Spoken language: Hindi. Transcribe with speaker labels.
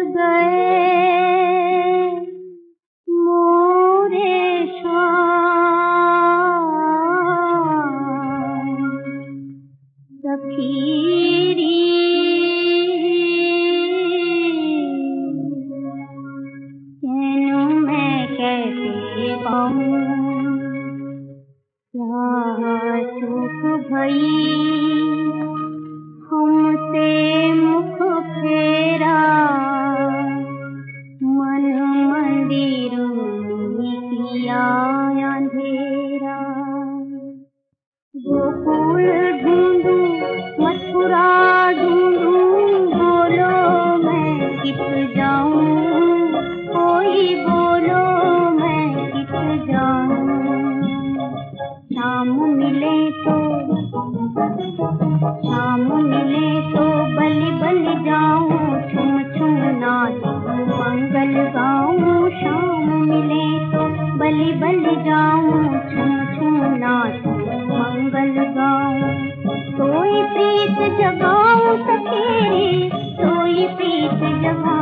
Speaker 1: गए मोरे श्वास सखीरी तेनू मैं कैसे पाऊं क्या चूक भई हमसे मुख फेरा मन मंदिर किया अंधेरा गोकुल ढूंढूं मथुरा ढूंढूं बोलो मैं किस जाऊं कोई बोलो मैं किस जाऊं शाम मिले तो बलि बलि जाऊं छुम छुम नाचूं मंगल गाऊं शाम मिले तो बलि बलि जाऊं छुम छुम नाचूं मंगल गाऊं सोई प्रीत जगाऊं सखेरे सोई प्रीत जगाऊं